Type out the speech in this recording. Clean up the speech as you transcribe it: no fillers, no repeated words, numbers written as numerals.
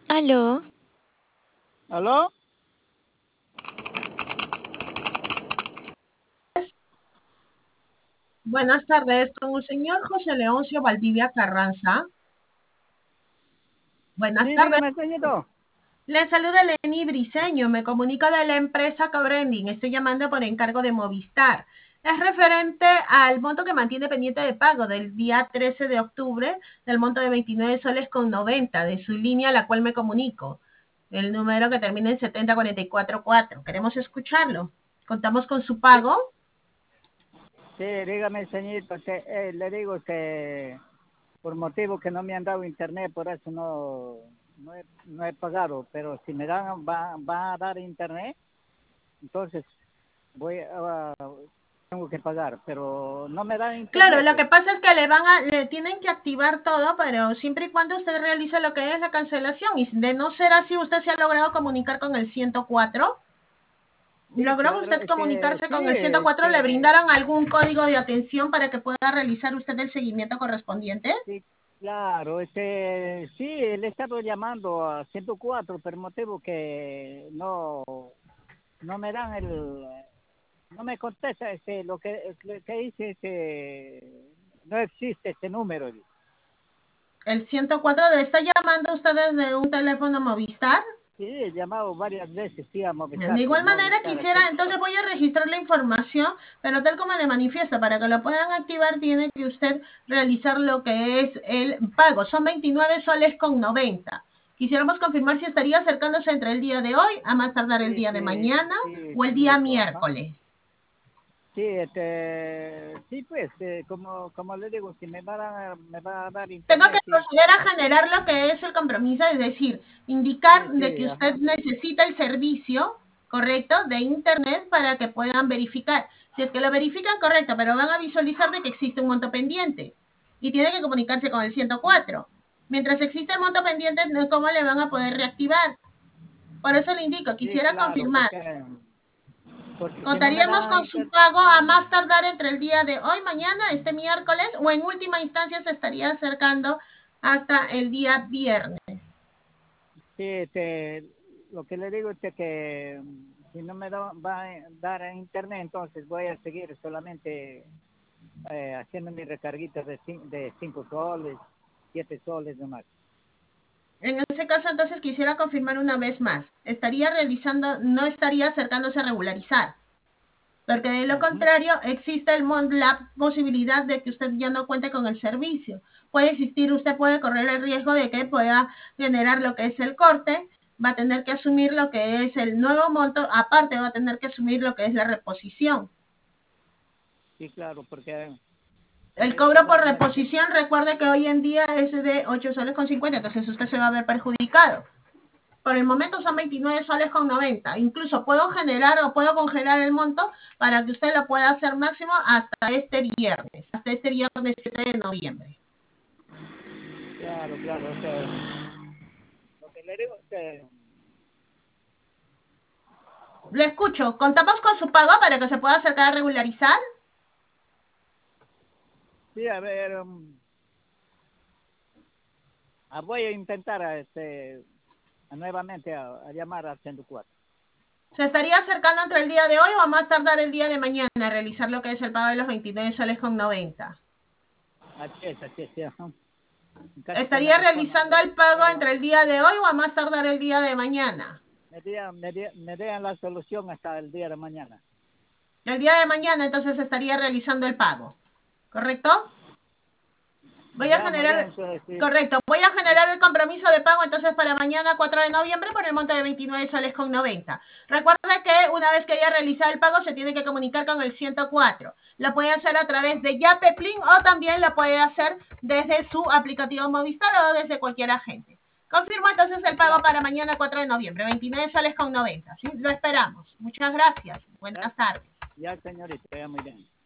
¿Aló? ¿Aló? Buenas tardes, con el señor José Leoncio Valdivia Carranza. Buenas Sí, tardes. dígame, señorito. Le saluda Lenny Briseño, me comunico de la empresa Cobrending. Estoy llamando por encargo de Movistar. Es referente al monto que mantiene pendiente de pago del día 13 de octubre, del monto de 29 soles con 90 de su línea a la cual me comunico. El número que termina en 70444. Queremos escucharlo. Contamos con su Sí, pago. sí, dígame, señorito. Le digo que por motivo que no me han dado internet, por eso no he pagado. Pero si me dan, va a dar internet, entonces tengo que pagar. Pero no me dan Claro, internet, lo pues. que pasa es que le tienen que activar todo, pero siempre y cuando usted realice lo que es la cancelación. Y de no ser así, usted se ha logrado comunicar con el 104. Sí, ¿Logró claro, usted comunicarse sí, con el 104? ¿Le brindaron algún código de atención para que pueda realizar usted el seguimiento correspondiente? sí, claro, sí, le he estado llamando a 104, pero motivo que no me dan no me contesta lo que dice que no existe ese número. El 104 le está llamando usted desde un teléfono Movistar. Sí, he llamado varias veces, sí, a De Movistar, pues igual manera Movistar quisiera, entonces 104. voy a registrar la información, pero tal como le manifiesto, para que lo puedan activar tiene que usted realizar lo que es el pago. Son 29 soles con 90. Quisiéramos confirmar si estaría acercándose entre el día de hoy, a más tardar el Sí, día de sí, mañana sí, o el día señorito, ajá. miércoles. Sí, sí, pues, como le digo, si me va a dar Tengo que internet, sí, proceder a generar lo que es el compromiso, es decir, indicar sí, de sí, que usted ajá. necesita el servicio correcto de internet para que puedan verificar. Si es que lo verifican correcto, pero van a visualizar de que existe un monto pendiente y tiene que comunicarse con el 104. Mientras existe el monto pendiente, ¿cómo le van a poder reactivar? Por eso le indico, Sí, quisiera claro, confirmar. porque si no me Contaríamos da con su internet, pago a más tardar entre el día de hoy, mañana, este miércoles, o en última instancia se estaría acercando hasta el día viernes. sí, lo que le digo es que si no va a dar en internet, entonces voy a seguir solamente haciendo mis recarguitas de 5 soles, 7 soles nomás. En ese caso, entonces quisiera confirmar una vez más. Estaría realizando, no estaría acercándose a regularizar. Porque de lo Ujú. contrario, existe la posibilidad de que usted ya no cuente con el servicio. Puede existir, usted puede correr el riesgo de que pueda generar lo que es el corte, va a tener que asumir lo que es el nuevo monto, aparte va a tener que asumir lo que es la reposición. Sí, claro, porque El este cobro por reposición, recuerde que hoy en día es de 8 soles con 50, entonces usted se va a ver perjudicado. Por el momento son 29 soles con 90. Incluso puedo generar o puedo congelar el monto para que usted lo pueda hacer máximo hasta este viernes 7 de noviembre. claro, claro, lo que le digo es que Le escucho. ¿Contamos con su pago para que se pueda acercar a regularizar? sí, a ver, voy a intentar nuevamente a llamar al 104. ¿Se estaría acercando entre el día de hoy o a más tardar el día de mañana a realizar lo que es el pago de los 29 soles con 90? Así es, sí, ajá. En caso que me ¿Estaría respondan, realizando el pago me, entre el día de hoy o a más tardar el día de mañana? me den la solución hasta el día de mañana. El día de mañana entonces estaría realizando el pago, ¿correcto? Voy a Ya, muy bien, generar, entonces sí. correcto, voy a generar el compromiso de pago entonces para mañana 4 de noviembre por el monto de 29 soles con 90. Recuerda que una vez que haya realizado el pago se tiene que comunicar con el 104. Lo puede hacer a través de Yape, Plin o también lo puede hacer desde su aplicativo Movistar o desde cualquier agente. Confirmo entonces el pago Ya, para mañana 4 de noviembre, 29 soles con 90. ¿Sí? Lo esperamos. Muchas gracias. ya, Buenas tardes. ya, señorita, ya, muy bien.